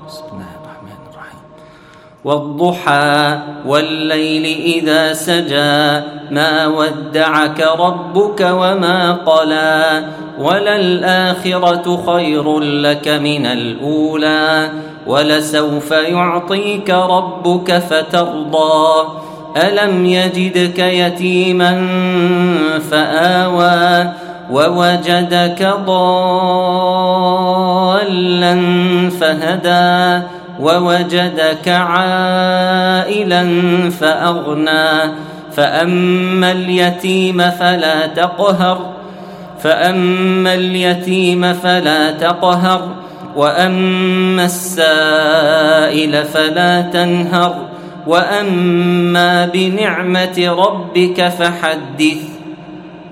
بسم الله الرحمن الرحيم. والضحى والليل إذا سجى ما ودعك ربك وما قلى وللآخرة خير لك من الأولى ولسوف يعطيك ربك فترضى ألم يجدك يتيما فآوى ووجدك ضالا فهدى ووجدك عائلا فأغنى فأما اليتيم فلا تقهر وأما السائل فلا تنهر وأما بنعمة ربك فحدث